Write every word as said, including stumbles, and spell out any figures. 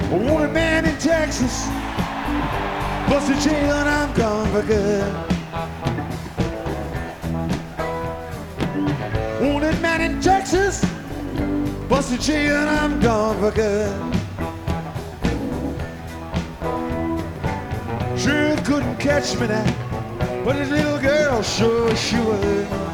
A wanted man in Texas, busted jail and I'm gone for good. Wanted man in Texas, busted jail and I'm gone for good. Sure couldn't catch me now, but this little girl sure she would.